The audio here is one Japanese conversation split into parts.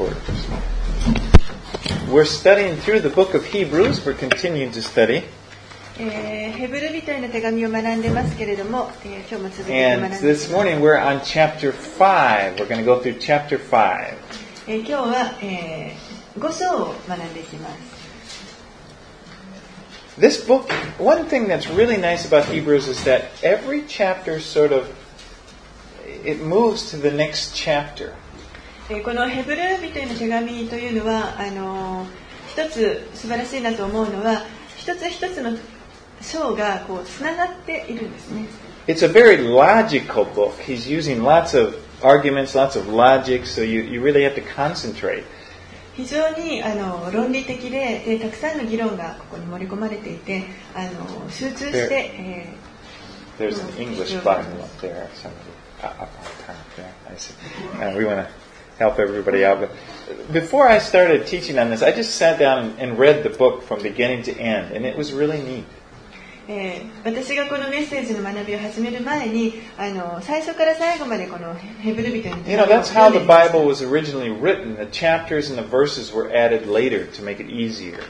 record. We're studying through the book of Hebrews. We're continuing to study. ヘブル人への手紙を学んでますけれども、今日も続けて学ん And でい this morning we're on chapter 5. We're going to go through chapter 5. 今日は、5章を学んでいきます。 This book, one thing that's really nice about Hebrews is that every chapter sort of, it moves to the next chapter. このヘブル人への手紙というのは一つ素晴らしいなと思うのは、一つ一つの章がこうつながっているんですね。 It's a very logical book. He's using lots of arguments, lots of logic, so you really have to concentrate. 非常に論理的で、たくさんの議論がここに盛り込まれていて、集中して、 There's an English Bible up there. Somebody up on top there. I see. We want to help everybody out. But before I started teaching on this, I just sat down and read the book from beginning to end, and it was really neat. 私がこのメッセージの学びを始める前に最初から最後までこのヘブル人への手紙を that's how the Bible was originally written. The chapters and the verses were added later to make it easier.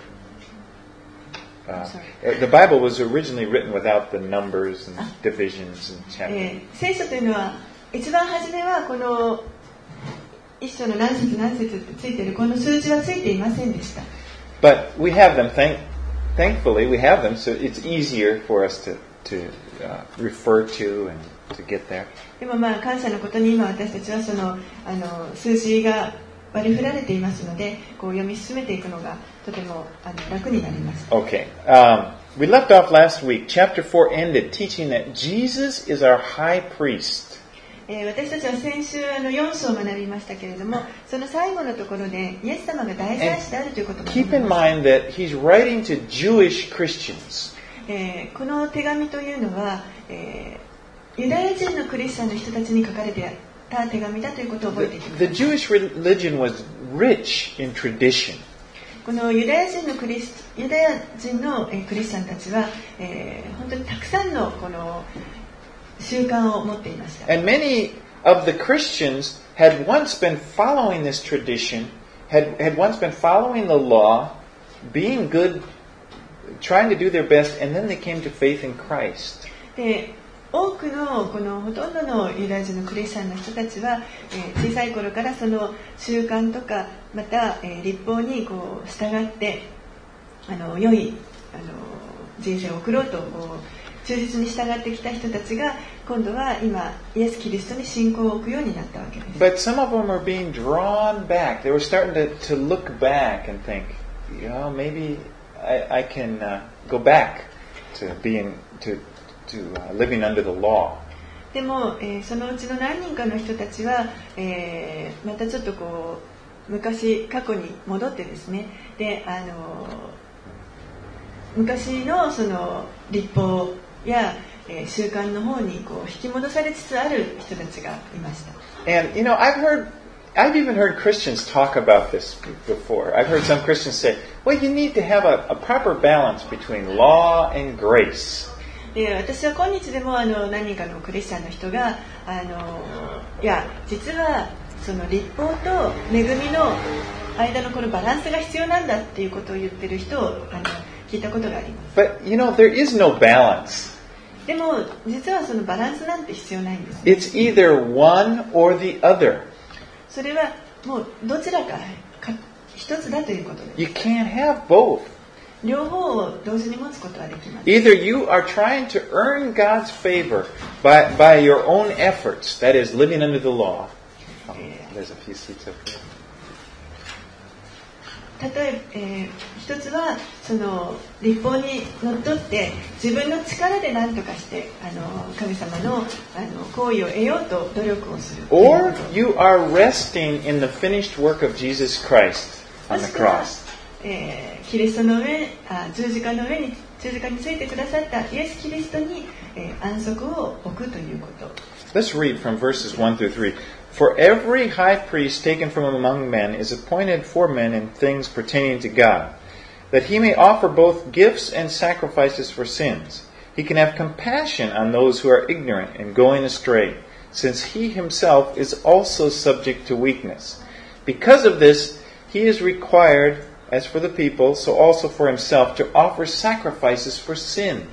The Bible was originally written without the numbers and divisions and chapters. 聖書というのは一番初めはこの一章の何節何節ってついているこの数字はついていませんでした。 But we have them. Thankfully, we have them, so it's easier for us to refer to and to get there. でも感謝のことに今私たちはその数字が割り振られていますので、こう読み進めていくのがとても楽になります。 Okay. We left off last week. Chapter 4 ended teaching that Jesus is our high priest. 私たちは先週4章を学びましたけれども、その最後のところでイエス様が大祭司であるということを学びました。 Keep in mind that he's writing to Jewish Christians. この手紙というのは、ユダヤ人のクリスチャンの人たちに書かれていた手紙だということを覚えていてください。 The Jewish religion was rich in tradition. このユダヤ人のクリスチャンたちは、本当にたくさんのこの習慣を持っていました。 And many of the Christians had once been following this tradition, had once been following the law, being good, trying to do their best, and then they came to faith in Christ. で、多くのこのほとんどのユダヤ人のクリスチャンの人たちは、小さい頃からその習慣とかまた、律法にこう従って良い人生を送ろうとこう忠実に従ってきた人たちが今度は今イエス・キリストに信仰を置くようになったわけです。 But some of them are being drawn back. They were starting to look back and think, maybe I can go back to being to living under the law. でも、そのうちの何人かの人たちは、またちょっとこう過去に戻ってですね、で昔のその律法や、習慣の方にこう引き戻されつつある人たちがいました。 And I've even heard Christians talk about this before. I've heard some Christians say, well, you need to have a proper balance between law and grace. で、私は今日でも何人かのクリスチャンの人がいや実はその律法と恵みの間のこのバランスが必要なんだっていうことを言ってる人を聞いたことがあります。 But there is no balance. でも実はそのバランスなんて必要ないんです。 It's either one or the other. それはもうどちらか一つだということです。 You can't have both. 両方を同時に持つことはできます。 Either you are trying to earn God's favor by your own efforts, that is, living under the law. There's a few seats up here. 例え一つはその律法にのっとって自分の力で何とかして神様の行為を得ようと努力をする。 Or you are resting in the finished work of Jesus Christ on the cross. キリストの十字架についてくださったイエス・キリストに、安息を置くということ。 Let's read from verses 1 through 3. For every high priest taken from among men is appointed for men in things pertaining to God, that he may offer both gifts and sacrifices for sins. He can have compassion on those who are ignorant and going astray, since he himself is also subject to weakness. Because of this, he is required, as for the people, so also for himself, to offer sacrifices for sins.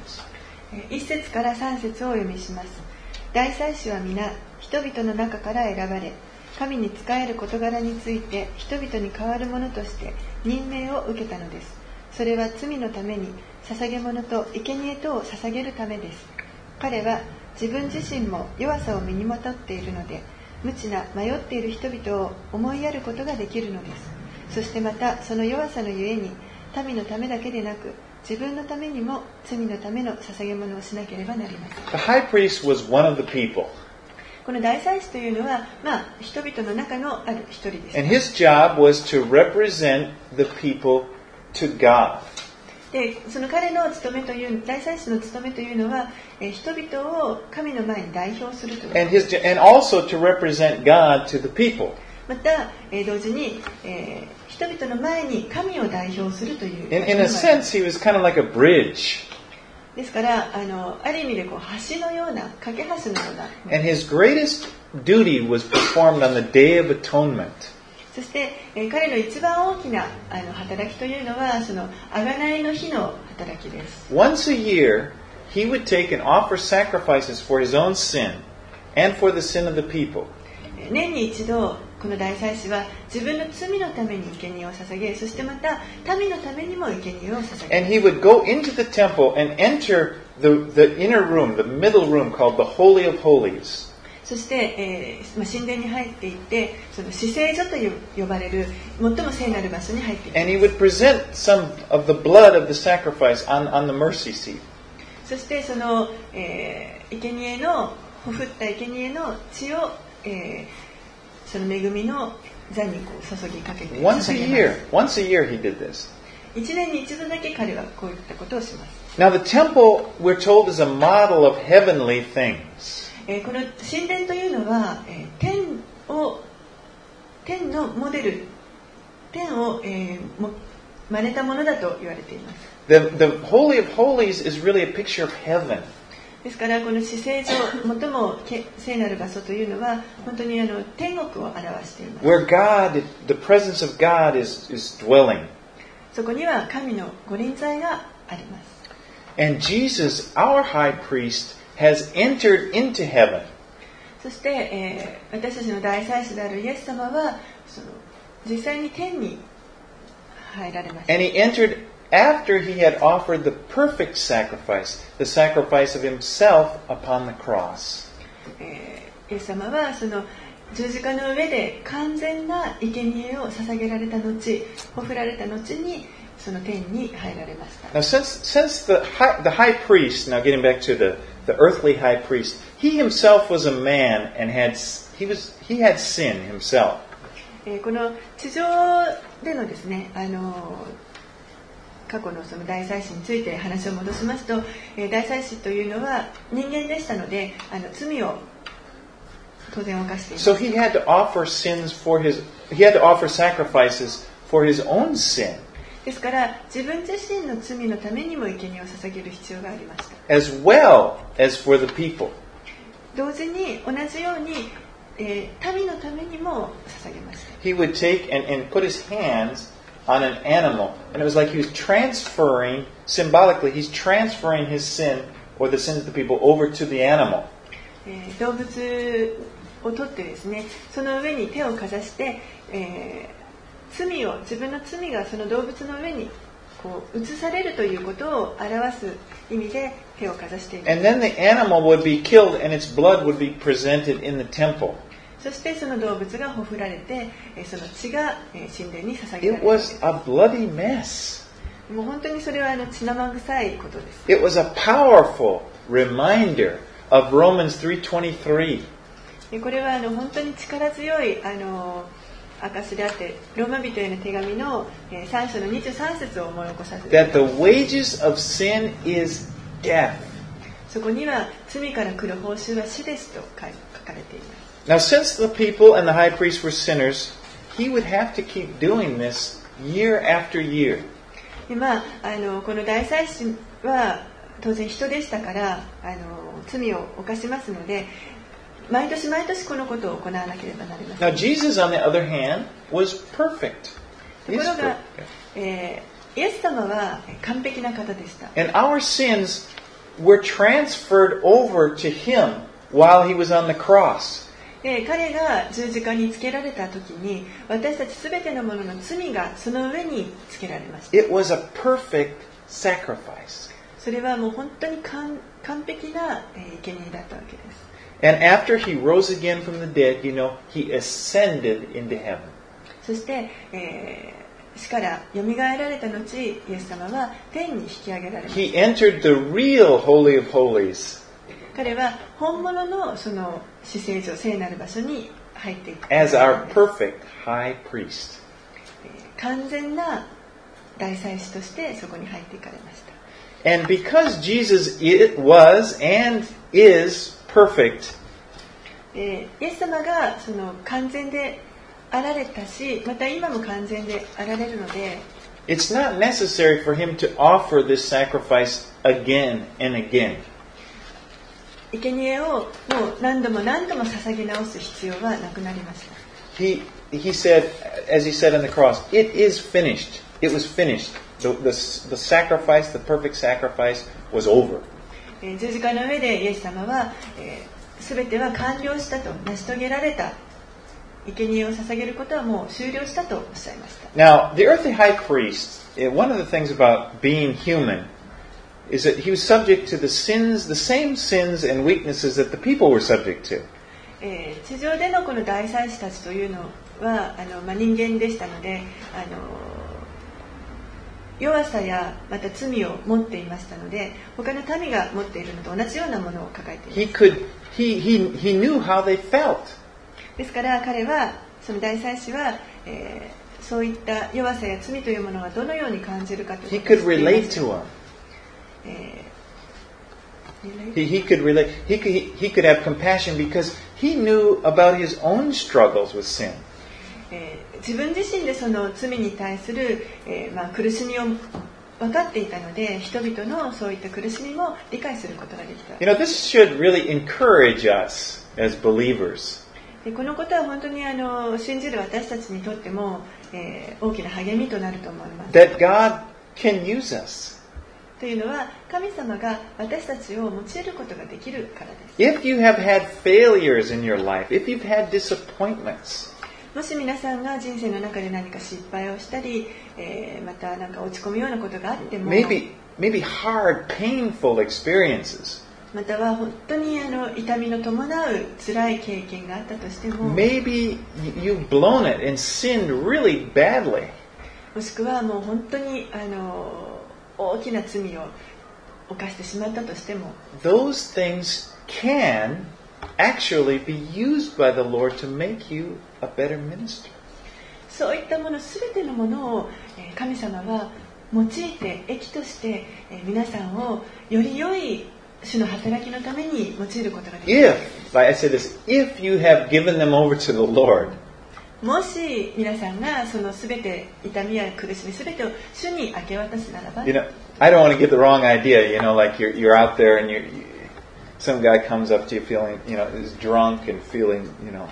1節から3節をお読みします。大祭司は皆、人々の中から選ばれ、神に仕える事柄について人々に代わるものとして任命を受けたのです。それは罪のために捧げ物と生贄とを捧げるためです。彼は自分自身も弱さを身にまとっているので、無知な迷っている人々を思いやることができるのです。そしてまたその弱さのゆえに民のためだけでなく自分のためにも罪のための捧げ物をしなければなりません。 The high priest was one of the people. この大祭司というのは、人々の中のある一人です。 And his job was to represent the people to God. で、その彼の務めという大祭司の務めというのは、人々を神の前に代表するという。 And also to represent God to the people. また、同時に、人々の前に神を代表するという。 In a sense, he was kind of like a bridge. ですから、ある意味で橋のような、架け橋のような。 And his greatest duty was performed on the Day of Atonement. そして、彼の一番大きな働きというのは、その贖いの日の働きです。 Once a year, he would take and offer sacrifices for his own sin and for the sin of the people. 年に一度、この大祭司は自分の罪のために生贄を捧げ、そしてまた民のためにも生贄を捧げ。 And he would go into the temple and enter the inner room, the middle room called the Holy of Holies. そして、神殿に入っていって、その至聖所と呼ばれる最も聖なる場所に入っていきます。 And he would present some of the blood of the sacrifice on the mercy seat. そしてその、生贄のほふった生贄の血を、その恵みの座に注ぎかけて捧げます。 Once a year he did this. 1年に一度だけ彼はこういったことをします。 Now the temple, we're told, is a model of heavenly things. この神殿というのは、天のモデル、天を、真似たものだと言われています。 The Holy of Holies is really a picture of heaven. ですからこの至聖所、最も聖なる場所というのは本当に天国を表しています。 Where God, the presence of God is dwelling. そこには神のご臨在があります。 And Jesus, our high priest, has entered into heaven. そして、私たちの大祭司であるイエス様は実際に天に入られました。 And he entered after he had offered the perfect sacrifice, the sacrifice of himself upon the cross. イエス様はその十字架の上で完全な生贄を捧げられた後、ほふられた後にその天に入られました。 Now, since the high priest, now getting back to the earthly high priest, he himself was a man and he had sin himself. この地上でのですね、過去のその大祭司について話を戻しますと、大祭司というのは人間でしたので、罪を当然犯しています。 So he had to offer sacrifices for his own sin. ですから自分自身の罪のためにも生贄を捧げる必要がありました。 As well as for the people. 同時に同じように、民のためにも捧げました。 He would take and put his hands on an animal, and it was like he was symbolically, he's transferring his sin or the sins of the people over to the animal. 動物を取ってですね、その上に手をかざして、自分の罪がその動物の上に移されるということを表す意味で手をかざしています。 And then the animal would be killed and its blood would be presented in the temple. そしてその動物がほふられて、その血が神殿に捧げられ It る。 was a bloody mess. もう本当にそれは血生臭いことです。 It was a powerful reminder of Romans 3:23. これは本当に力強い証であって、ローマ人への手紙の3章の23節を思い起こさせてください。 That the wages of sin is death. そこには罪から来る報酬は死ですと書かれています。 Now, since the people and the high priest were sinners, he would have to keep doing this year after year. でこの大祭司は当然人でしたから罪を犯しますので、 毎年毎年このことを行わなければなりませ Now ん。 Jesus, on the other hand, was perfect. と He's ころが、 perfect. イエス様は完璧な方でした。 And our sins were transferred over to him while he was on the cross. で彼が十字架につけられた時に私たちすべてのものの罪がその上につけられました。 It was a perfect sacrifice. それはもう本当に完璧な生贄だったわけです。 And after he rose again from the dead, he ascended into heaven. そして、死からよみがえられた後、イエス様は天に引き上げられました。 He entered the real Holy of Holies 彼は本物のその至聖所、聖なる場所に入っていく。 as our perfect high priest. 完全な大祭司としてそこに入っていかれました。 And because Jesus was and is perfect, イエス様がその完全であられたし、また今も完全であられるので、 it's not necessary for him to offer this sacrifice again and again. 生贄をもう何度も何度も捧げ直す必要はなくなりました。 He said, as he said on the cross, it is finished. It was finished. The sacrifice, the perfect sacrifice was over. 十字架の上でイエス様は、全ては完了したと、成し遂げられた。生贄を捧げることはもう終了したとおっしゃいました。 Now, the earthly high priest, one of the things about being human is that he was subject to the same sins and weaknesses that the people were subject to. 地上でのこの大祭司たちというのは人間でしたので、弱さやまた罪を持っていましたので、他の民が持っているのと同じようなものを抱えています。 He knew how they felt. ですから彼は、その大祭司は、そういった弱さや罪というものがどのように感じるかということを He could relate to them. He could relate. He could have compassion because he knew about his own struggles with sin. 自分自身でその罪に対する、苦しみを分かっていたので、人々のそういった苦しみも理解することができた。 This should really encourage us as believers. でこのことは本当に信じる私たちにとっても、大きな励みとなると思います。 That God can use us. というのは神様が私たちを用いることができるからです。 If you have had failures in your life, if you've had disappointments, もし皆さんが人生の中で何か失敗をしたり、また何か落ち込むようなことがあっても、 maybe hard, painful experiences, または本当に痛みの伴う辛い経験があったとしても、 maybe you've blown it and sinned really badly. もしくはもう本当に大きな罪を犯してしまったとしても、 Those things can actually be used by the Lord to make you a better minister. そういったもの全てのものを神様は用いて益として皆さんをより良い主の働きのために用いることができる。 Like I said this, if you have given them over to the Lord, もし皆さんがその全て痛みや苦しみ全てを主に明け渡すならば、 I don't want to get the wrong idea, like you're out there and some guy comes up to you feeling, is drunk and feeling,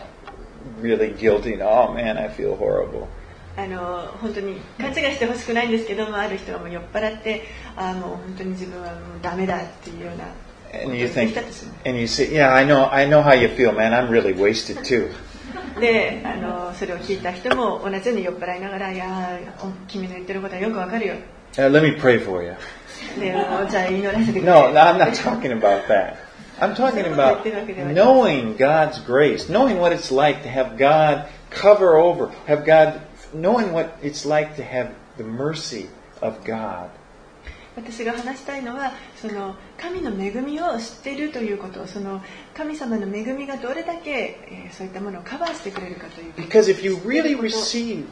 really guilty. Oh man, I feel horrible. 本当に勘違いしてほしくないんですけども、ある人がもう酔っ払ってもう本当に自分はもうダメだっていうような And you think, and you say, yeah, I know how you feel, man. I'm really wasted too. でそれを聞いた人も同じように酔っ払いながら、いや君の言ってることはよくわかるよ。 Let me pray for you. でじゃあ祈らせてくれ。 No, I'm not talking about that. I'm talking about knowing God's grace, knowing what it's like to have God cover over, knowing what it's like to have the mercy of God. 私が話したいのはその神の恵みを知っているということ、その神様の恵みがどれだけ、そういったものをカバーしてくれるかということ。 Because if you really receive,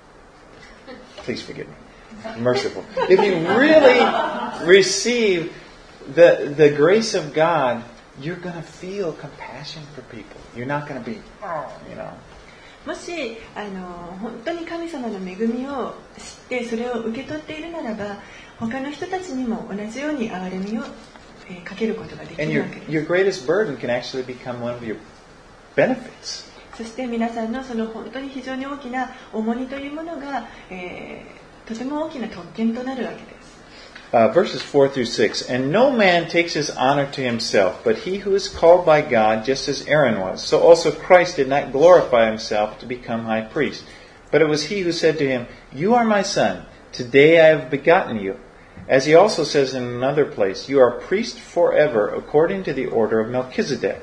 please forgive me, merciful. If you really receive the grace of God, you're going to feel compassion for people. You're not going to be, もし本当に神様の恵みを知ってそれを受け取っているならば、他の人たちにも同じように憐れみをかけることができ And るわけです。 your greatest burden can actually become one of your benefits. そして皆さんのその本当に非常に大きな重荷というものが、とても大きな特権となるわけです。 Verses 4 through 6. And no man takes his honor to himself, but he who is called by God, just as Aaron was. So also Christ did not glorify himself to become high priest. But it was he who said to him, You are my son. Today I have begotten you. As he also says in another place, You are a priest forever, according to the order of Melchizedek.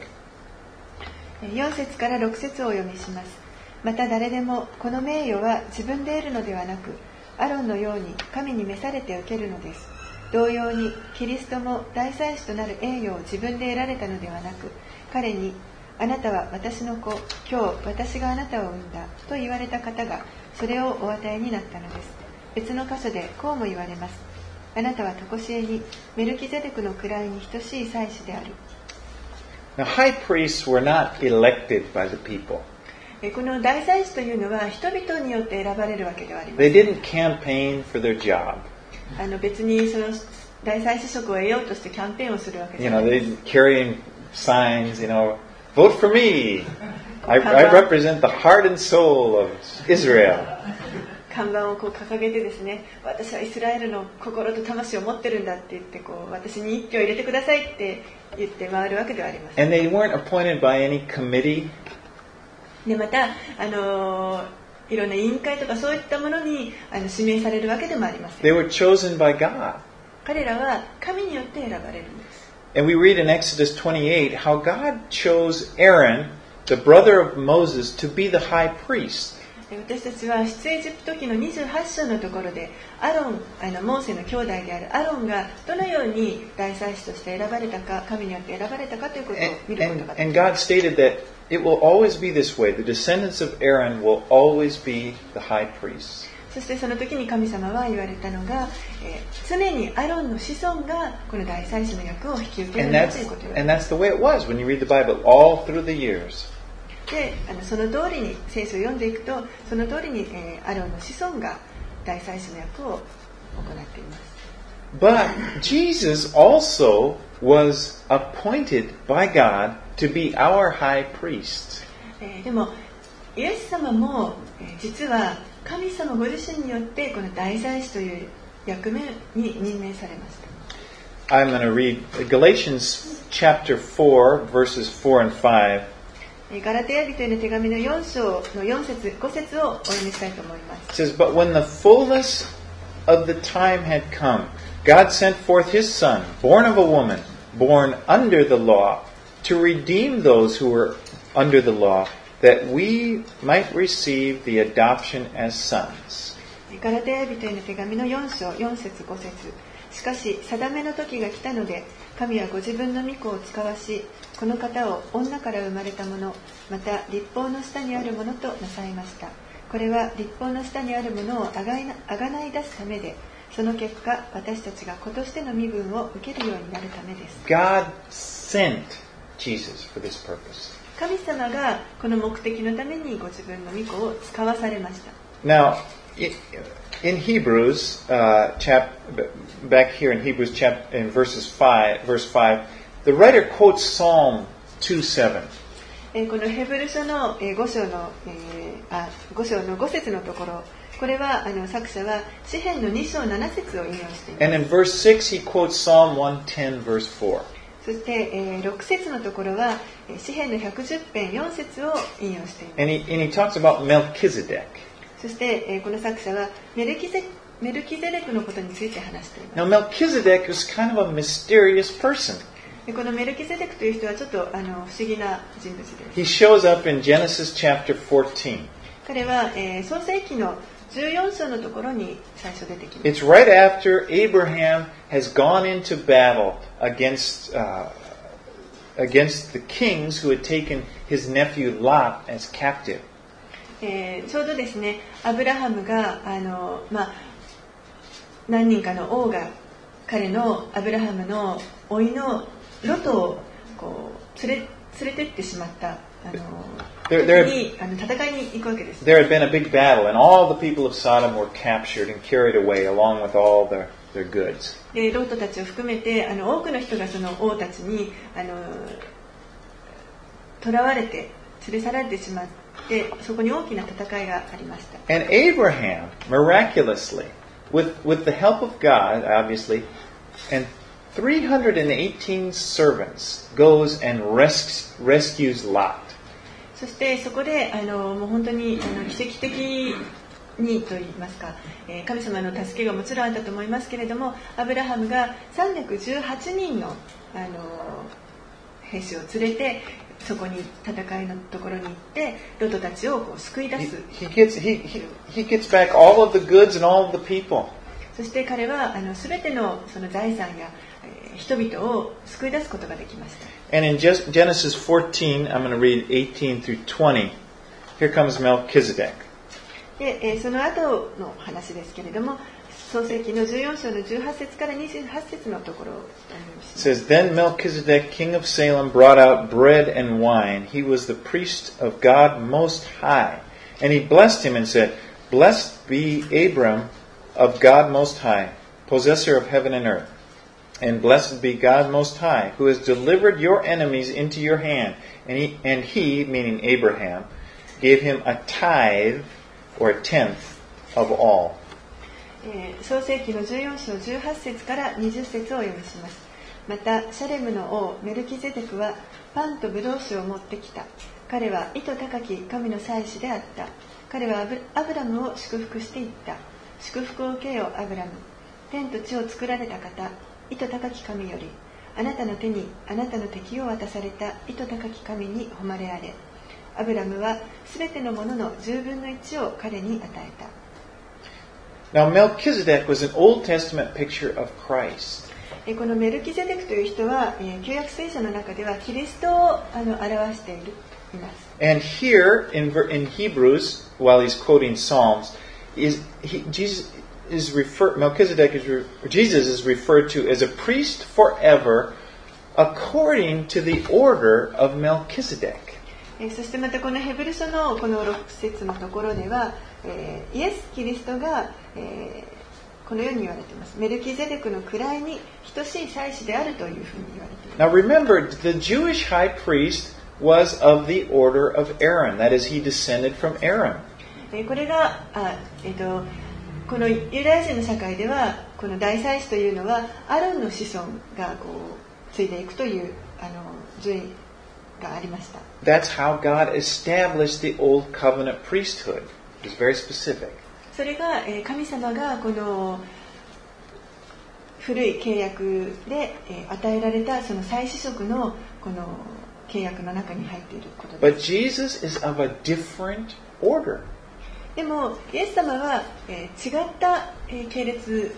4節から6節をお読みします。また誰でもこの名誉は自分で得るのではなく、アロンのように神に召されて受けるのです。同様にキリストも大祭司となる栄誉を自分で得られたのではなく、彼にあなたは私の子、今日私があなたを産んだと言われた方がそれをお与えになったのです。別の箇所でこうも言われます。あなたは常しえにメルキゼデクの位に等しい祭司である。 Now, high priests were not elected by the people. この大祭司というのは人々によって選ばれるわけではありません。 They didn't campaign for their job. 別にその大祭司職を得ようとしてキャンペーンをするわけではない。 They carrying signs, vote for me. I represent the heart and soul of Israel. 看板を掲げてですね、私はイスラエルの心と魂を持ってるんだって言って私に一票入れてくださいって言って回るわけではありません。 And they weren't appointed by any committee. でまたいろんな委員会とかそういったものに指名されるわけでもありません。 They were chosen by God. 彼らは神によって選ばれるんです。 And we read in Exodus 28 how God chose Aaron, the brother of Moses, to be the high priest. 私たちは出エジプト記の28章のところでアロン、モーセの兄弟であるアロンがどのように大祭司として選ばれたか、神によって選ばれたかということを見ることができます。 And God stated that it will always be this way. The descendants of Aaron will always be the high priests. そしてその時に神様は言われたのが、常にアロンの子孫がこの大祭司の役を引き受けるんだということを言われます。 And that's the way it was when you read the Bible all through the years. でその通りに聖書を読んでいくとその通りに、アロンの子孫が大祭司の役を行っています。 But Jesus also was appointed by God to be our high priest. でもイエス様も、実は神様ご自身によってこの大祭司という役目に任命されました。 I'm going to read Galatians chapter 4 verses 4 and 5. ガラテヤ人への手紙の4章の4節5節をお読みしたいと思います。 It says, But when the fullness of the time had come, God sent forth His Son, born of a woman, born under the law, to redeem those who were under the law, that we might receive the adoption as sons. ガラテヤ人への手紙の4章4節5節。しかし定めの時が来たので神はご自分の御子を使わしこの方を女から生まれたものまた律法の下にあるものとなさいました。これは律法の下にあるものをあがない出すためでその結果私たちが子としての身分を受けるようになるためです。 God sent Jesus for this purpose. 神様がこの目的のためにご自分の御子を使わされました。 Now, in Hebrews, back here in Hebrews in verse 5, the writer quotes Psalm 2:7. このヘブル書の5章の5節のところ、これは作者は詩編の2章7節を引用しています。 And in verse 6, he quotes Psalm 110, verse 4. そして6節のところは詩編の110編4節を引用しています。 And he talks about Melchizedek. そしてこの作者はメルキゼデクのことについて話しています。 Now, Melchizedek was kind of a mysterious person. このメルキゼデクという人はちょっと不思議な人物です。 He shows up in Genesis chapter 14. 彼は創世記の14章のところに最初出てきます。 It's right after Abraham has gone into battle against the kings who had taken his nephew Lot as captive. ちょうどですね、アブラハムが何人かの王が彼のアブラハムの甥のロトを連れてってしまった戦いに行くわけです。 There had been a big battle, and all the people of Sodom were captured and carried away along with all their goods. でロートたちを含めて多くの人がその王たちに捕らわれて連れ去られてしまって、そこに大きな戦いがありました。 And Abraham, miraculously, with the help of God, obviously, and 318 servants, goes and rescues Lot. そしてそこでもう本当に奇跡的にといいますか、神様の助けがもちろんあったと思いますけれども、アブラハムが318人の兵士を連れてそこに戦いのところに行ってロトたちをこう救い出す。 He gets back all of the goods and all of the people. そして彼は全てのその財産や人々を救い出すことができました。 And in Genesis 14, I'm going to read 18 through 20. Here comes Melchizedek. で、その後の話ですけれども、創世記の14章の18節から28節のところを読みます。 It says, Then Melchizedek, king of Salem, brought out bread and wine. He was the priest of God Most High. And he blessed him and said, Blessed be Abram of God Most High, possessor of heaven and earth. And blessed be God Most High, who has delivered your enemies into your hand. And he, meaning Abraham, gave him a tithe, or a tenth, of all. 創世記の14章18節から20節を読みします。またシャレムの王メルキゼデクはパンとブドウ酒を持ってきた。彼は意図高き神の祭司であった。彼はアブラムを祝福していった。祝福を受けよアブラム。天と地を作られた方、意図高き神より、あなたの手にあなたの敵を渡された意図高き神に誉れあれ。アブラムはすべてのものの10分の1を彼に与えた。 Now Melchizedek was an Old Testament picture of Christ. このメルキゼデクという人は旧約聖書の中ではキリストを表しています。 And here in Hebrews, while he's quoting Psalms, Jesus is referred to as a priest forever, according to the order of Melchizedek. そしてまたこのヘブル書のこの6節のところでは、イエス・キリストが、このように言われています。メルキゼデクの位に等しい祭司であるというふうに言われています。 Now remember, the Jewish high priest was of the order of Aaron. That is, he descended from Aaron. これがこのユダヤ人の社会ではこの大祭司というのはアロンの子孫がこう継いでいくという順位がありました。 That's how God established the Old Covenant priesthood. It was very specific. それが神様がこの古い契約で与えられたその祭司職のこの契約の中に入っていることです。 But Jesus is of a different order. でもイエス様は違った系列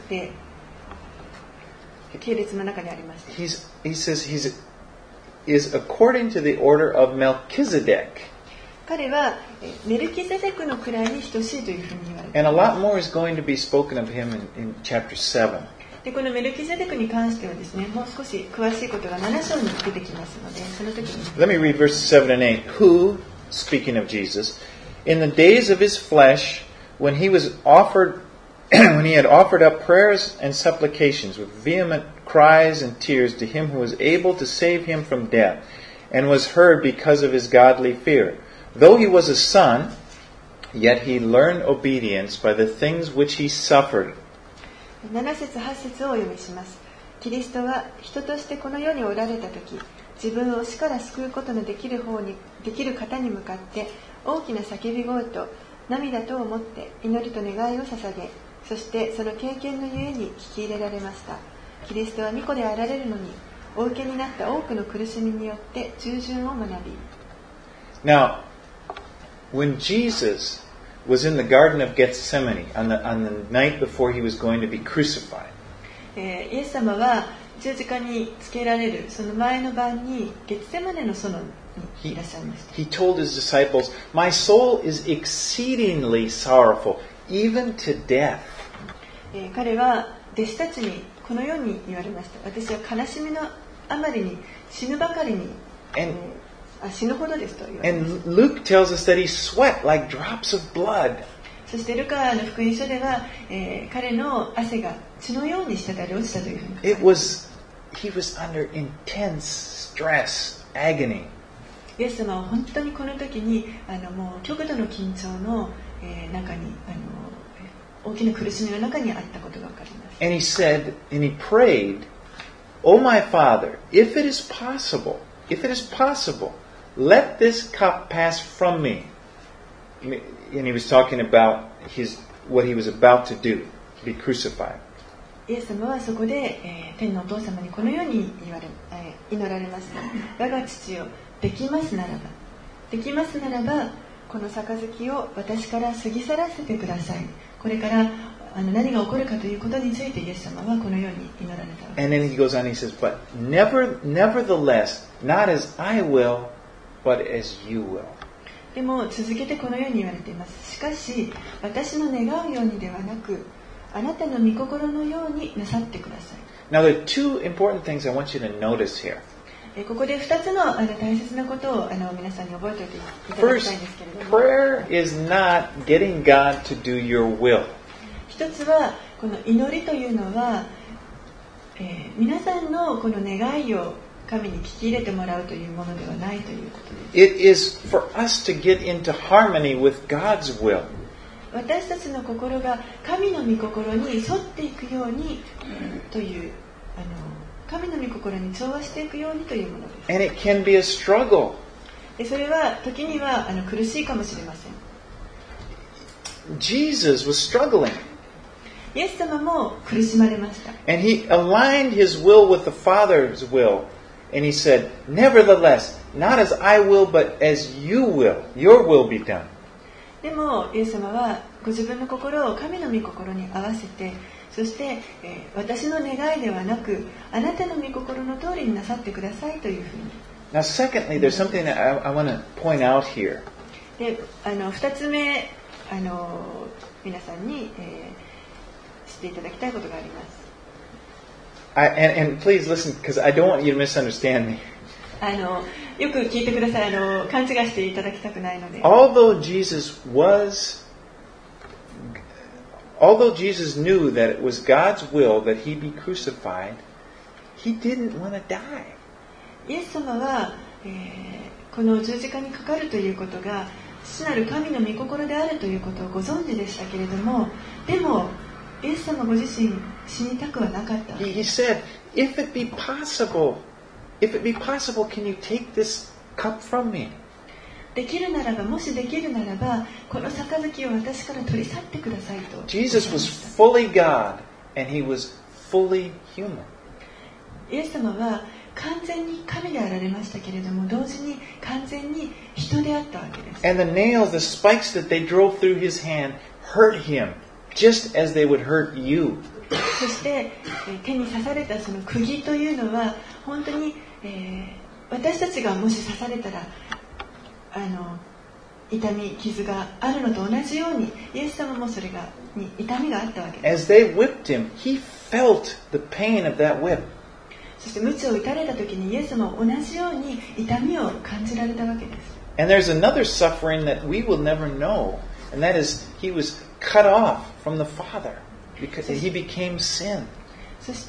の中にありました。 He says he is according to the order of Melchizedek. 彼はメルキゼデクの位に等しいというふうに言われています。 And a lot more is going to be spoken of him in chapter 7. でこのメルキゼデクに関してはですね、もう少し詳しいことが7章に出てきますので、その時に。 Let me read verses 7 and 8. Who, speaking of Jesus, in the days of his flesh, when he had offered up prayers and supplications with vehement cries and tears to him who was able to save him from death, and was heard because of his godly fear. Though he was a son, yet he learned obedience by the things which he suffered. 7節8節をお読みします。キリストは人としてこの世におられた時、自分を死から救うことのできる方に向かって大きな叫び声と涙とをもって祈りと願いを捧げ、そしてその経験のゆえに聞き入れられました。キリストは御子であられるのに、お受けになった多くの苦しみによって従順を学び。 Now, when Jesus was in the Garden of Gethsemane on the night before he was going to be crucified, イエス様は十字架につけられるその前の晩にゲツセマネの園にいらっしゃいました。 He told his disciples, "My soul is exceedingly sorrowful, even to death." 彼は弟子たちにこのように言われました。私は悲しみのあまりに死ぬばかりに、死ぬほどですと言われました。 And Luke tells us that he sweat like drops of blood. そしてルカの福音書では、彼の汗が血のように滴り落ちたというふうに。 He was under intense stress, agony. イエス様は本当にこの時にもう極度の緊張の、中に大きな苦しみの中にあったことが分かります。 And he said, and he prayed, "Oh my Father, if it is possible, let this cup pass from me." And he was talking about what he was about to do, be crucified. イエス様はそこで、天のお父様にこのように祈られました。我が父よ、できますならば、この杯を私から過ぎ去らせてください。これから何が起こるかということについてイエス様はこのように祈られたわけです。 And then he goes on, he says, "But nevertheless, not as I will, but as you will." でも続けてこのように言われています。しかし、私の願うようにではなく、あなたの御心のようになさってください。 Now there are two important things I want you to notice here. ここで2つの大切なことを皆さんに覚えておいていただきたいんですけれども、 Prayer is not getting God to do your will. 一つはこの祈りというのは、皆さんのこの願いを神に聞き入れてもらうというものではないということです。 It is for us to get into harmony with God's will. 私たちの心が神の御心に沿っていくようにという神の御心に調和していくようにというものです。 And it can be a struggle. でそれは時には苦しいかもしれません。 Jesus was struggling. イエス様も苦しまれました。 And he aligned his will with the Father's will. And he said, "Nevertheless, not as I will, but as you will. Your will be done." でもイエス様はご自分の心を神の御心に合わせて、そして、私の願いではなくあなたの御心の通りになさってくださいというふうに。 Now, secondly, there's something that I want to point out here. で2つ目皆さんに、知っていただきたいことがあります。 And please listen, because I don't want you to misunderstand me. よく聞いてください。勘違いしていただきたくないので。 Although Jesus knew that it was God's will that he be crucified, he didn't want to die. イエス様は、この十字架にかかるということが父なる神の御心であるということをご存知でしたけれども、でもイエス様ご自身死にたくはなかった。 He said, if it be possible, can you take this cup from me? できるならば、もしできるならば、この杯を私から取り去ってくださいと。 Jesus was fully God and he was fully human. イエス様は完全に神であられましたけれども、同時に完全に人であったわけです。 And the nails, the spikes that they drove through his hand hurt him just as they would hurt you. そして手に刺されたその釘というのは本当に、私たちがもし刺されたら痛み、傷があるのと同じように、イエス様もそれに痛みがあったわけです。 As they whipped him, he felt the pain of that whip. そして鞭を打たれた時にイエス様も同じように痛みを感じられたわけです。 And there's another suffering that we will never know, and that is he was cut off from the Father because he became sin. そして、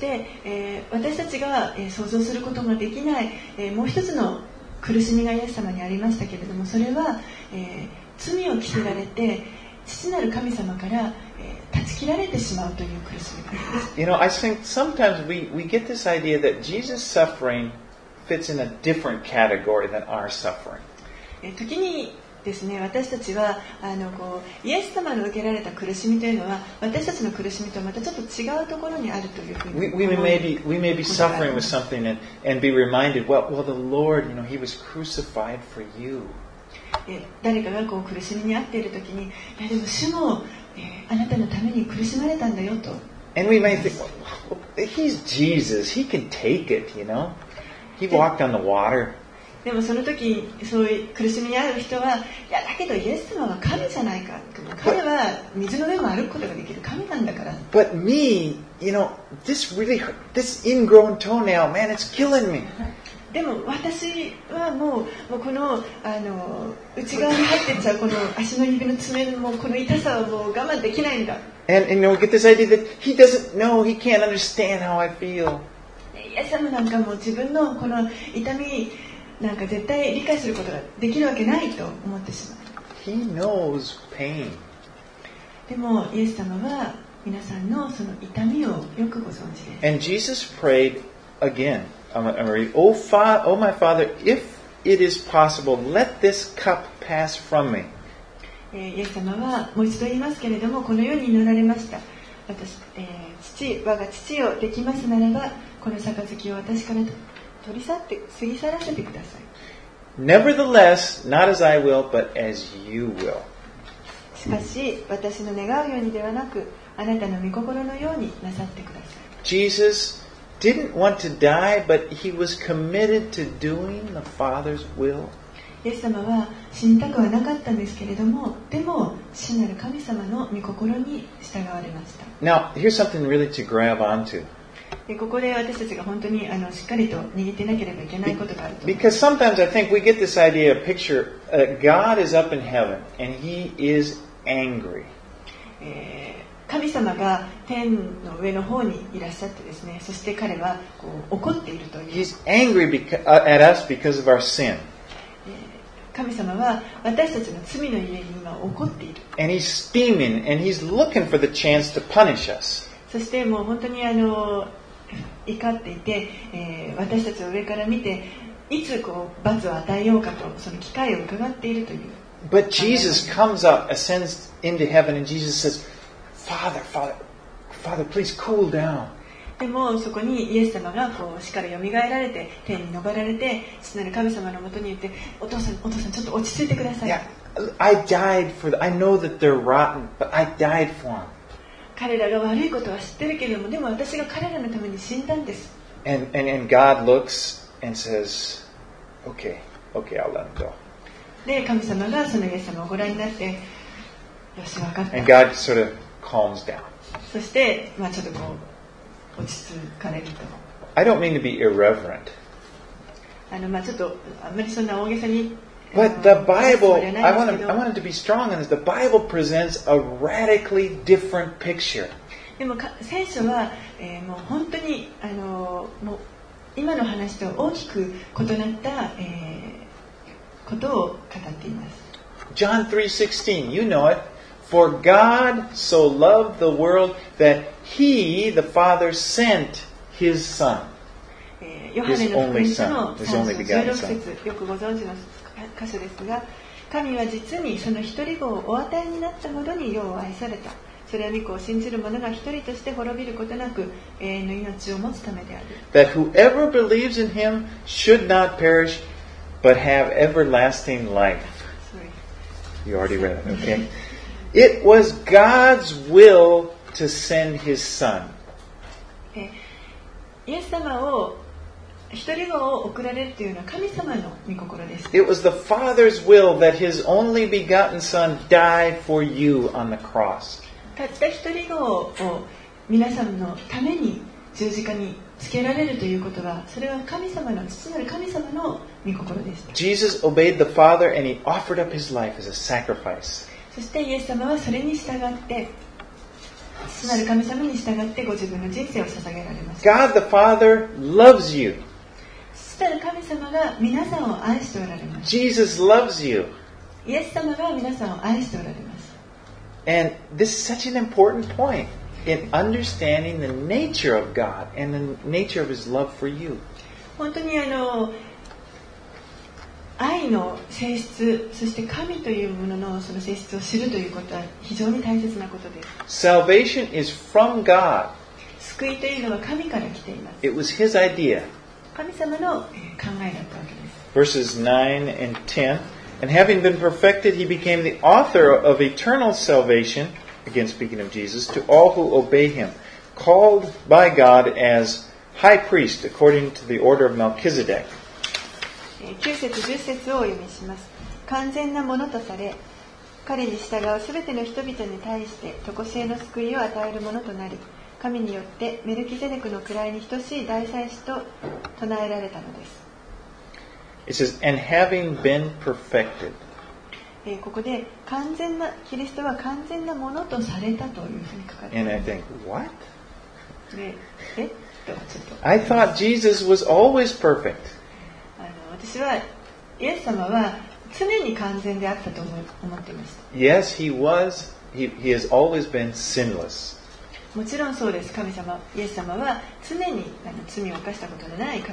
私たちが、想像することができない、もう一つの苦しみがイエス様にありましたけれども、それは、罪を着せられて父なる神様から、断ち切られてしまうという苦しみがあります。 You know, I think sometimes we get this idea that Jesus' suffering fits in a different category than our suffering. 時にですね、私たちはイエス様の受けられた苦しみというのは私たちの苦しみとはまたちょっと違うところにあるというふうに We may be suffering with something and be reminded, well, the Lord, he was crucified for you. 誰かが苦しみに遭っているときに、いやでも主も、あなたのために苦しまれたんだよと。 And we may think, well, he's Jesus, he can take it, He walked on the water. でもその時そういう苦しみに遭う人は、いやだけどイエス様は神じゃないか、彼は水の上も歩くことができる神なんだから。 But me, this really hurt, this ingrown toenail, man, it's killing me. でも私はもうこの内側に入っていっちゃうこの足の指の爪のこの痛さはもう我慢できないんだ。 And we get this idea that he doesn't know, he can't understand how I feel. イエス様なんかも自分のこの痛みなんか絶対理解することができるわけないと思ってしまう。 He knows pain. でもイエス様は皆さんのその痛みをよくご存知です。 And Jesus prayed again. I'm going to read. Oh my Father, if it is possible, let this cup pass from me. イエス様はもう一度言いますけれども、このように祈られました。我が父よ、できますならばこの杯を私から取り去って過ぎ去らせてください。 Nevertheless, not as I will, but as you will. しかし私の願うようにではなく、あなたの御心のようになさってください。 Jesus didn't want to die, but he was committed to doing the Father's will. イエス様は死にたくはなかったんですけれども、でも死なる神様の御心に従われました。 Now, here's something really to grab onto. ここで私たちが本当にしっかりと握ってなければいけないことがあると思います。 Because sometimes I think we get this idea, picture, God is up in heaven and he is angry. 神様が天の上の方にいらっしゃってですね、そして彼はこう怒っているという。 He's angry at us because of our sin. 神様は私たちの罪のゆえに今怒っている。 And he's steaming and he's looking for the chance to punish us. そしてもう本当に怒っていて、私たちを上から見ていつこう罰を与えようかとその機会を伺っているという。 But Jesus comes up, ascends into heaven, and Jesus says, Father, please cool down. でもそこにイエス様がこう死からよみがえられて天に昇られて父なる神様のもとに言って、お父さんちょっと落ち着いてください。 Yeah, I know that they're rotten, but I died for them. 彼らが悪いことは知ってるけれども、でも私が彼らのために死んだんです。 And God looks and says, okay, I'll let him go. で神様がそのイエス様をご覧になって、よし分かった。 And God sort of calms down. そして、ちょっとこう落ち着かれると。 I don't mean to be irreverent. ちょっとあんまりそんな大げさに。 But the Bible, そうじゃない I ですけど want it to be strong in this. The Bible presents a radically different picture. でも聖書は、もう本当にもう今の話と大きく異なった、ことを語っています。 John 3:16, you know it. For God so loved the world that He, the Father, sent His Son. ヨハネの福音書の His 3 only 章 begotten 16 Son. 節よくご存知の箇所ですが、神は実にその一人子をお与えになったほどに世を愛された。それは御子を信じる者が一人として滅びることなく永遠の命を持つためである。 That whoever believes in Him should not perish, but have everlasting life. Sorry. You already read it, okay? It was God's will to send His Son. イエス様を一人子を送られるというのは神様の御心です。 It was the Father's will that His only begotten Son die for you on the cross. たった一人子を皆さんのために十字架につけられるということは、それは神様の父なる神様の御心でした。 Jesus obeyed the Father and He offered up His life as a sacrifice. そしてイエス様はそれに従って父なる神様に従ってご自分の人生を捧げられました。 God the Father loves you. 父なる神様が皆さんを愛しておられます。 Jesus loves you. イエス様が皆さんを愛しておられます。 And this is such an important point in understanding the nature of God and the nature of His love for you. 本当に愛の性質、そして神というもののその性質を知るということは非常に大切なことです。 Salvation is from God. 救いというのは神から来ています。 It was His idea. 神様の考えだったわけです。 Verses 9 and 10. And having been perfected, He became the author of eternal salvation, again speaking of Jesus, to all who obey Him, called by God as high priest according to the order of Melchizedek. 9節10節をお読みします。完全なものとされ、彼に従うすべての人々に対して常しえの救いを与えるものとなり、神によってメルキゼデクの位に等しい大祭司と唱えられたのです。 It says, and having been perfected. ここで完全なキリストは完全なものとされたというふうに書かれてい And ま I す。 think, what? でちょっと I thought Jesus was always perfect. 私はイエス様は常に完全であったと思っていました。 Yes, he was. He has always been sinless. もちろんそうです。神様、イエス様は常に罪を犯したことのない方です。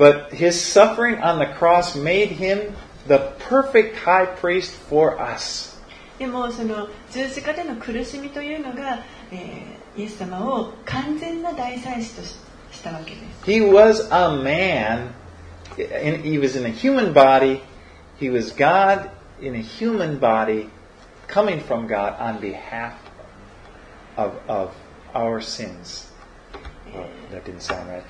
But his suffering on the cross made him the perfect high priest for us. でもその十字架での苦しみというのが、イエス様を完全な大祭司としたわけです。 He was a man. He was in a human body. He was God in a human body, coming from God on behalf of our sins. Oh, that didn't sound right.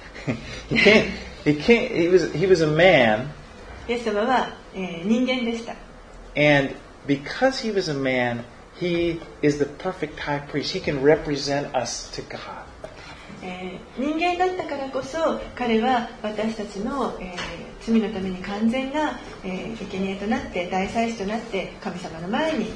He was a man. イエス様は、人間でした。 And because he was a man, he is the perfect high priest. He can represent us to God. 人間だったからこそ彼は私たちの、罪のために完全な、生贄となって大祭司となって神様の前に、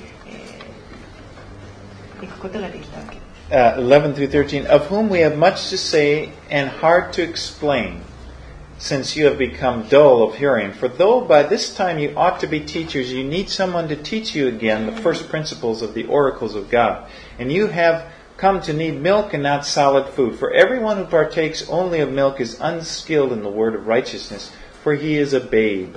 行くことができたわけです。 11 through 13, of whom we have much to say and hard to explain, since you have become dull of hearing. For though by this time you ought to be teachers, you need someone to teach you again the first principles of the oracles of God. And you have come to need milk and not solid food. For everyone who partakes only of milk is unskilled in the word of righteousness, for he is a babe.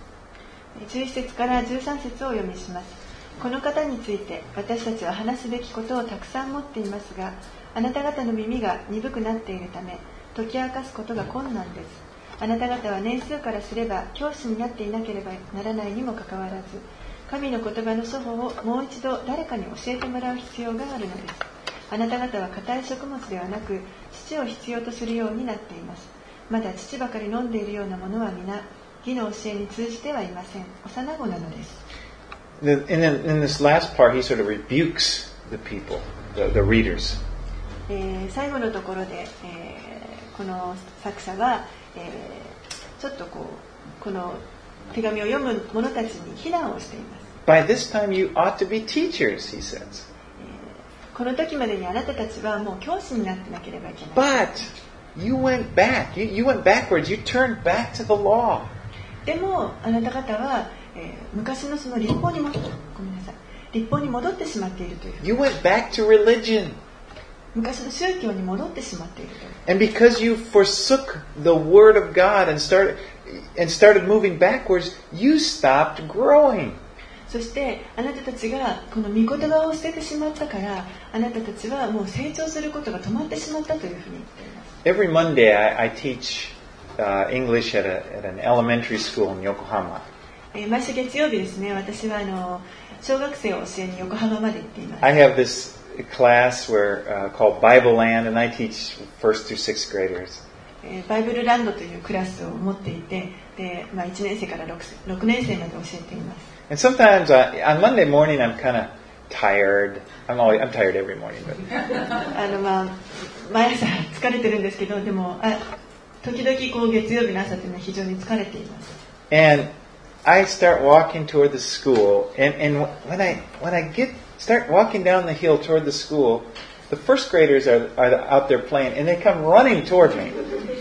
11節から13節をお読みします。この方について私たちは話すべきことをたくさん持っていますが、あなた方の耳が鈍くなっているため解き明かすことが困難です。あなた方は年数からすれば教師になっていなければならないにもかかわらず、神の言葉の祖母をもう一度誰かに教えてもらう必要があるのです。あなた方は固い食物ではなく乳を必要とするようになっています。まだ乳ばかり飲んでいるようなものは皆義の教えに通じてはいません。幼子なのです。 In this last part, he sort of rebukes the people, the readers. 最後のところで、この作者は、ちょっとこの手紙を読む者たちに非難をしています。 By this time you ought to be teachers, he says. この時までにあなたたちはもう教師になってなければいけない。 But you went back. You went backwards. You turned back to the law. でもあなた方は、昔のその立法に戻ってしまっているという。 You went back to religion. 昔の宗教に戻ってしまっているという。 And because you forsook the word of God and started moving backwards, you stopped growing. そしてあなたたちがこの御言葉を捨ててしまったから、あなたたちはもう成長することが止まってしまったというふうに言っています。 Every Monday I teach English at an elementary school in Yokohama. 毎週月曜日ですね、私は小学生を教えに横浜まで行っています。 I have this class called Bible Land, and I teach first through sixth graders. バイブルランドというクラスを持っていて、で、1年生から 6年生まで教えています。 And sometimes on Monday morning I'm kind of tired. I'm tired every morning. But 毎朝疲れてるんですけど、でも時々月曜日の朝というのは非常に疲れています。 And I start walking toward the school, and when I start walking down the hill toward the school, the first graders are out there playing, and they come running toward me.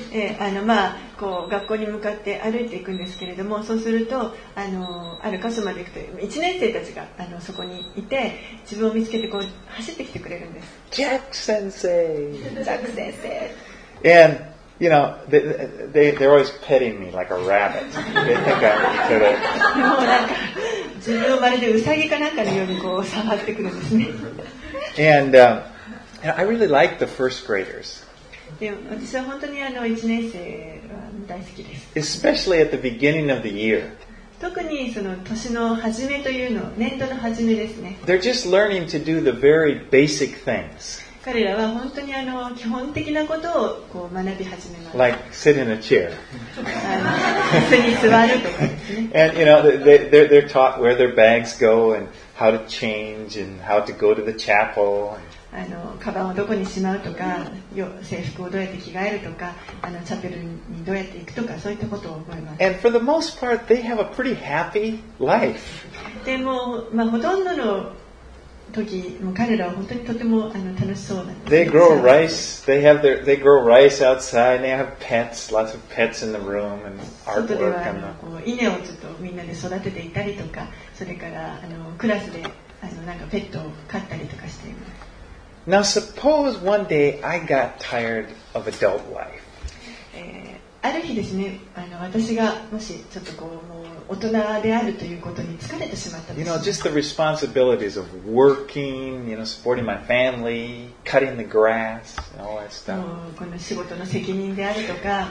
学校に向かって歩いていくんですけれども、そうするとある箇所まで行くと1年生たちがそこにいて自分を見つけて走ってきてくれるんです。 ジャック先生。 ジャック先生。 And you know, they're always petting me like a rabbit. They think I'm sort of. もうなんか自分をまるでウサギかなんかのように触ってくるんですね。 And I really like the first graders. で、私は本当に1年生は大好きです。 Especially at the beginning of the year. 特にその年の初めというの、年度の初めですね。 They're just learning to do the very basic things. 彼らは本当に基本的なことを学び始めます。 Like sit in a chair. 椅子に座るとかですね。 And you know, they're taught where their bags go and how to change and how to go to the chapel. カバンをどこにしまうとか、制服をどうやって着替えるとか、チャペルにどうやって行くとか、そういったことを覚えます。 And for the most part, they have a pretty happy life. でも、ほとんどの時も彼らは本当にとても楽しそうなんです。 They grow rice. They grow rice outside. They have pets, lots of pets in the room, and 外で artwork は on the. 稲をちょっとみんなで育てていたりとか、それからクラスでなんかペットを飼ったりとかしています。 Now suppose one day I got tired of adult life. ある日ですね、私がもしちょっともう大人であるということに疲れてしまったとします。 Just the responsibilities of working, supporting my family, cutting the grass, and all that stuff. この仕事の責任であるとか、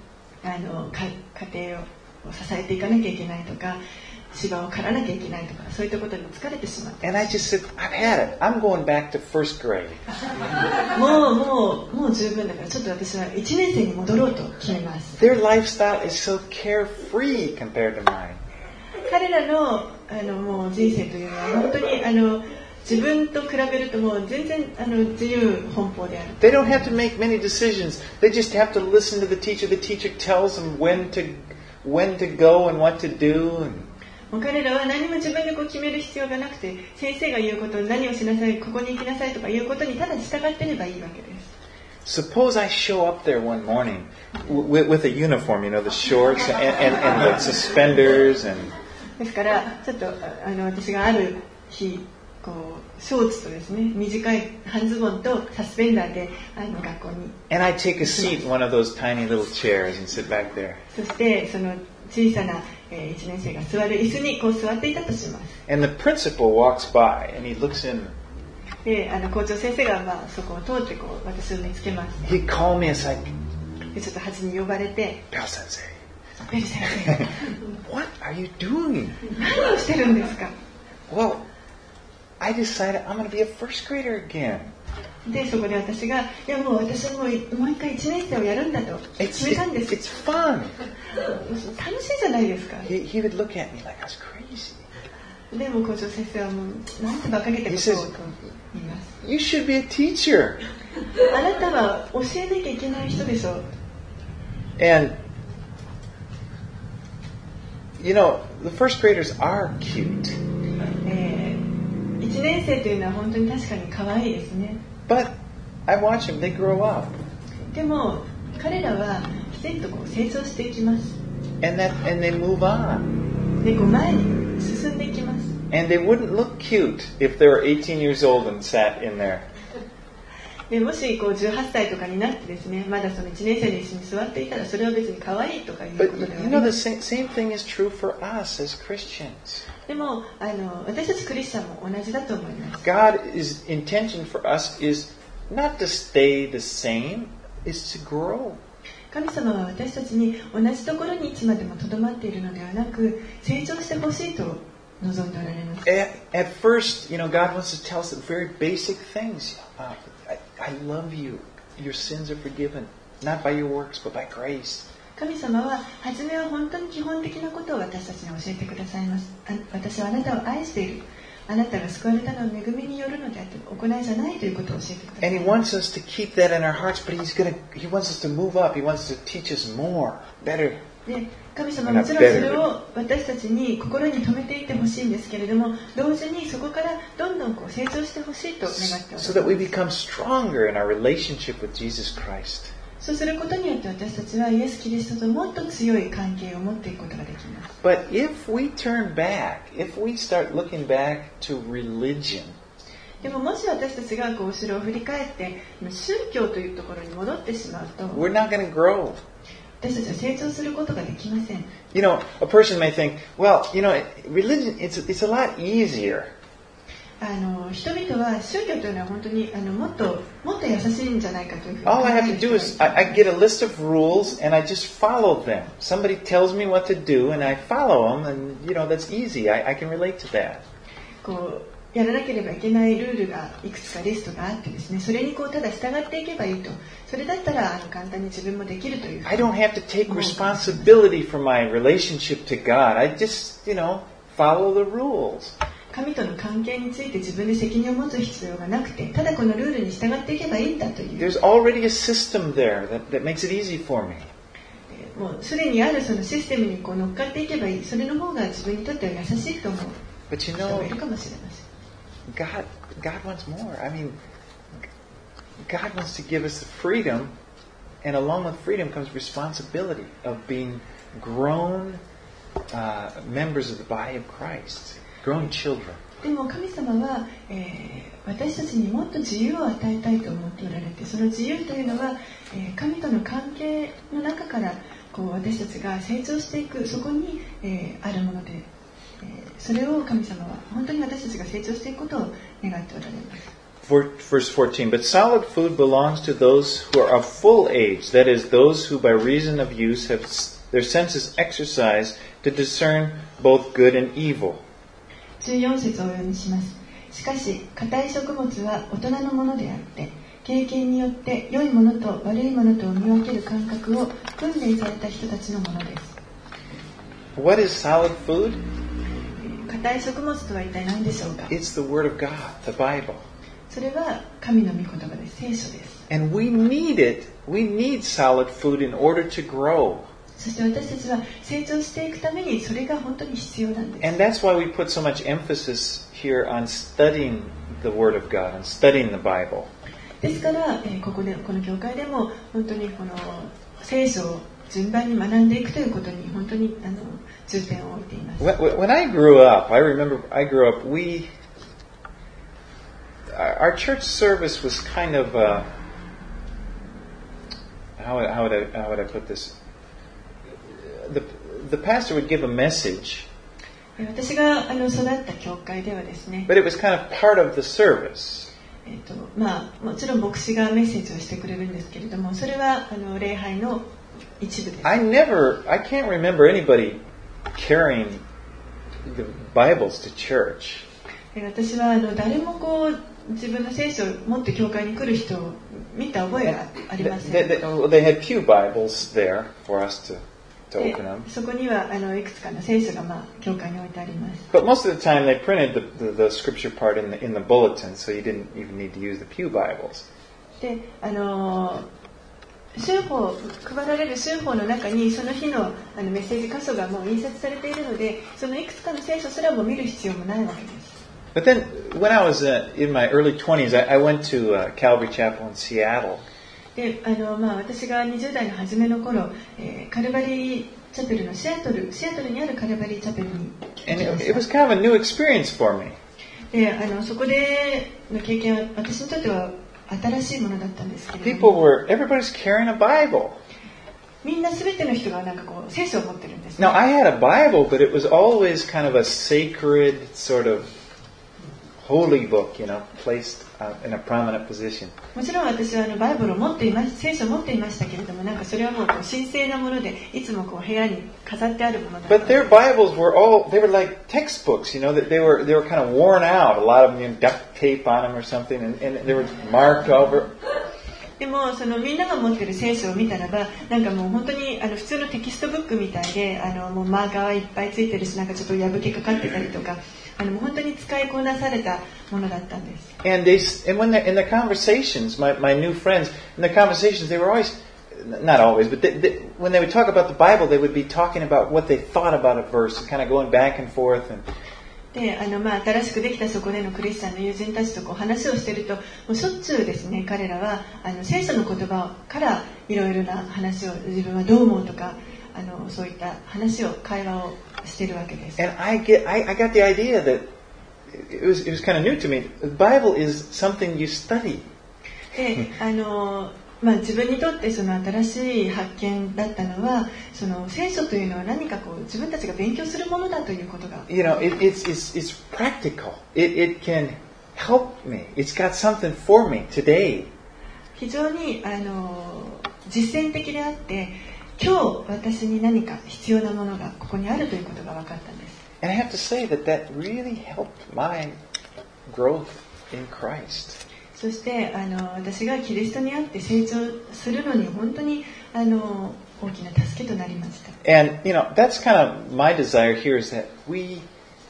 家庭を支えていかなきゃいけないとか、芝を刈らなきゃいけないとか、そういったことに疲れてしまった。 And I just said, I've had it. I'm going back to first grade. もう十分だから、ちょっと私は1年生に戻ろうと決めます。 Their lifestyle is so carefree compared to mine. 彼らのもう人生というのは本当に自分と比べるともう全然自由奔放である。 They don't have to make many decisions. They just have to listen to the teacher. The teacher tells them when to go and what to do. もう彼らは何も自分で決める必要がなくて、先生が言うことを何をしなさい、ここに行きなさいとかいうことにただ従ってればいいわけです。 Suppose I show up there one morning with a uniform, the shorts and the suspenders and. ですからちょっと私がある日ショーツとですね、短い半ズボンとサスペンダーで学校に。 And I take a seat in one of those tiny little chairs and sit back there. そしてその小さな1年生が座る椅子に座っていたとします。 And the principal walks by and he looks in. で校長先生がそこを通って私を見つけます。 He called me aside. でちょっと端に呼ばれて。 ベル先生。 ベル先生。 What are you doing? 何をしてるんですか？ Well, I decided I'm going to be a first grader again. でそこで私がいやもう私はもう一回1年生をやるんだと決めたんです。 It's fun. 楽しいじゃないですか。 He would look at me like I was crazy. でも校長先生はもうなんて馬鹿げたことをと言います。 You should be a teacher. あなたは教えなきゃいけない人でしょ。 And the first graders are cute. 1年生というのは本当に確かに可愛いですね。 But I watch them, they grow up. でも彼らはきちんと成長していきます。 And they move on. で前に進んでいきます。 And they wouldn't look cute if they were 18 years old and sat in there. でもし18歳とかになってですね、まだその1年生の椅子に座っていたらそれは別に可愛いとかいうことではない。 But the same thing is true for us as Christians. でも私たちクリスチャンも同じだと思います。 God's intention for us is not to stay the same, is to grow. 神様は私たちに同じところにいつまでもとどまっているのではなく、成長してほしいと望んでおられます。 At first, God wants to tell us the very basic things. I love you. Your sins are forgiven, not by your works, but by grace. 神様は初めは本当に基本的なことを私たちに教えてくださいます。私はあなたを愛している。あなたが救われたのは恵みによるのであって行いじゃないということを教えてください。 And He wants us to keep that in our hearts, but He wants us to move up. He wants to teach us more, better. で神様はもちろんそれを私たちに心に留めていってほしいんですけれども、同時にそこからどんどん成長してほしいと願っております。 So that we become stronger in our relationship with Jesus Christ. そうすることによって私たちはイエス・キリストともっと強い関係を持っていくことができます。 But if we turn back, if we start looking back to religion, でももし私たちが後ろを振り返って宗教というところに戻ってしまうと、 we're not going to grow. 私たちは成長することができません。 A person may think, well, religion, it's a lot easier. 人々は宗教というのは本当にもっと優しいんじゃないかというふうに考 All え I てい have る to 人 do がい is ます。 I get a list of rules and I just follow them. Somebody tells me what to do and I follow them, and that's easy. I can relate to that. やらなければいけないルールがいくつかリストがあってですね、それにただ従っていけばいいと。それだったら簡単に自分もできるという。 I don't have to take responsibility for my relationship to God. I just, follow the rules. 神との関係について自分で責任を持つ必要がなくて、ただこのルールに従っていけばいいんだという。 There's already a system there that makes it easy for me. もうすでにあるそのシステムに乗っかっていけばいい。それの方が自分にとっては優しいと思う人がいるかもしれません。 God wants more. I mean, God wants to give us the freedom, and along with freedom comes responsibility of being grown members of the body of Christ, grown children. でも神様は、私たちにもっと自由を与えたいと思っておられて、その自由というのは、神との関係の中からこう私たちが成長していく、そこに、あるもので、それを神様は本当に私たちが成長していくことを願っておられます。 Verse 14, but solid food belongs to those who are of full age, that is, those who by reason of use have their senses exercised to discern both good and evil. 14節をお読みします。しかし、硬い食物は大人のものであって、経験によって良いものと悪いものとを見分ける感覚を訓練された人たちのものです。 What is solid food? 硬い食物とは一体何でしょうか？ It's the Word of God, the Bible. それは神の御言葉です。聖書です。 And we need it. We need solid food in order to grow. そして私たちは成長していくためにそれが本当に必要なんです。 And that's why we put so much emphasis here on studying the Word of God and studying the Bible. ですから、この教会でも本当にこの聖書を順番に学んでいくということに本当に重点を置いています。 When I grew up, I remember I grew up, our church service was kind of, how would I put this? The pastor would give a message, 私が育った教会ではですね、 but it was kind of part of the service. もちろん牧師がメッセージをしてくれるんですけれども、それは礼拝の一部です。 I can't remember anybody carrying the Bibles to church. 私は誰もこう自分の聖書を持って教会に来る人を見た覚えがありません。 They had pew Bibles there for us to open them. そこにはいくつかの聖書が教会に置いてあります。 But most of the time they printed the scripture part in the bulletin, so you didn't even need to use the pew Bibles. で、週報配られる週報の中にその日のメッセージ箇所がもう印刷されているので、そのいくつかの聖書すらも見る必要もないわけです。 But then, when I was in my early 20s, I went to Calvary Chapel in Seattle. で、私が20代の初めの頃、カルバリーチャペルのシアトルにあるカルバリーチャペルに行きました。 And it was kind of a new experience for me. で、そこでの経験は私にとっては新しいものだったんですけれども、 Everybody's carrying a Bible. みんなすべての人がなんかこう聖書を持ってるんですね。 Now, I had a Bible, but it was always kind of a sacred sort of holy book, placed in a prominent position. もちろん私はバイブルを持っています、聖書を持っていましたけれども、なんかそれはもう神聖なもので、いつもこう部屋に飾ってあるものだった。 But their Bibles they were like textbooks, that they were kind of worn out. A lot of them, duct tape on them or something, and they were marked over. でもみんなが持っている聖書を見たらば、なんかもう本当に普通のテキストブックみたいで、もうマーカーはいっぱいついてるし、なんかちょっと破けかかってたりとか、もう本当に使いこなされたものだったんです。 And when in the conversations, my new friends, in the conversations, they were always, not always, but when they would talk about the Bible, they would be talking about what they thought about a verse, and kind of going back and forth. And で、新しくできたそこでのクリスチャンの友人たちとこう話をしていると、もうしょっちゅうですね、彼らは聖書の言葉からいろいろな話を、自分はどう思うとか、そういった会話をしているわけです。 And I got the idea that it was kind of new to me. The Bible is something you study. で、自分にとってその新しい発見だったのは、その聖書というのは何かこう自分たちが勉強するものだということが。 It's practical. It can help me. It's got something for me today. 非常に実践的であって、今日私に何か必要なものがここにあるということが分かったんです。 And I have to say that really helped my growth in Christ. そして私がキリストにあって成長するのに本当に大きな助けとなりました。 And that's kind of my desire here is that we,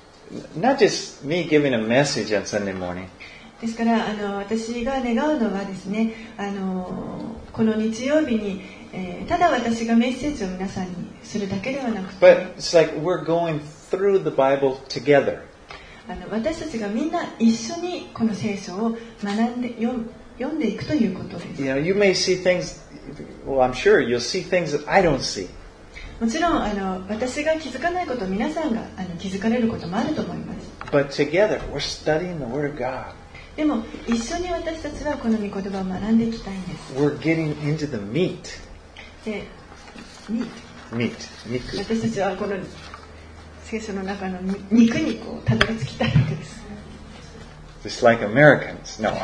not just me giving a message on Sunday morning. ですから私が願うのはですね、この日曜日に、ただ私がメッセージを皆さんにするだけではなくて、 But it's like we're going through the Bible together. 私たちがみんな一緒にこの聖書を学んで読んでいくということです。 You know, you may see things, well, I'm sure you'll see things that I don't see. もちろん私が気づかないことを皆さんが気づかれることもあると思います。 But together, we're studying the Word of God. でも一緒に私たちはこの御言葉を学んでいきたいんです。 We're getting into the meat. で、 meat. 肉。 私たちはこの聖書の中の肉にこうたどり着きたいわけです。 Just like Americans. No,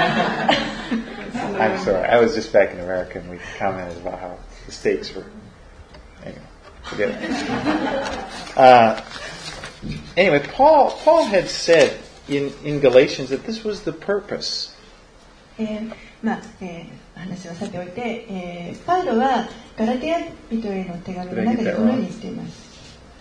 I'm sorry. I was just back in America and we commented about how the steaks were. Anyway, forget it. Anyway, Paul had said in Galatians that this was the purpose. 話はさておいて、パウロはガラテヤ人への手紙の中でこのように言っています。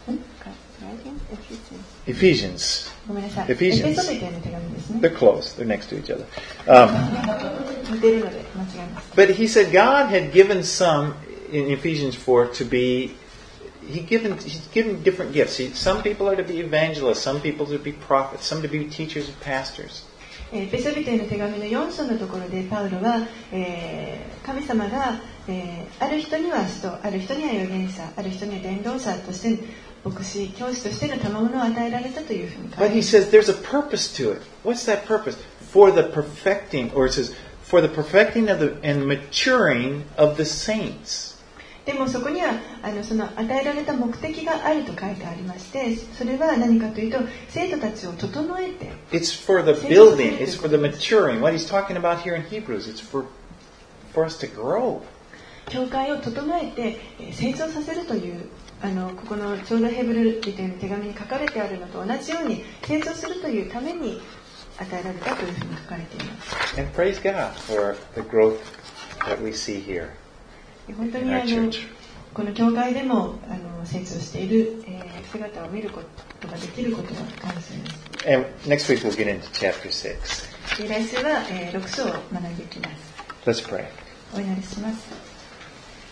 Ephesians. ごめんなさい。 Ephesians. エペソビトへの手紙ですね。 They're close. They're next to each other. 似てるので間違います。 But he said God had given some in Ephesians 4 to be. He's given different gifts. Some people are to be evangelists. Some people are to be prophets. Some to be teachers and pastors. エペソビトへの手紙の4章のところでパウロは、神様が、ある人には使徒、ある人には預言者、ある人には伝道者として牧師、教師としての賜物を与えられたというふうに書いてあります。 But he says there's a purpose to it. What's that purpose? For the perfecting, or it says for the perfecting of the and maturing of the saints. でもそこにはその与えられた目的があると書いてありまして、それは何かというと生徒たちを整えて、 It's for the building. It's for the maturing. What he's talking about here in Hebrews, it's for us to grow. 教会を整えて成長させるというここのちょうどヘブル人への手紙に書かれてあるのと同じように成長するというために与えられたというふうに書かれています。 And praise God for the growth that we see here. 本当にこの教会でも成長している姿を見ることができることが感謝です。 And next week we'll get into chapter 6. 来週は6章を学んでいきます。 Let's pray. お祈りします。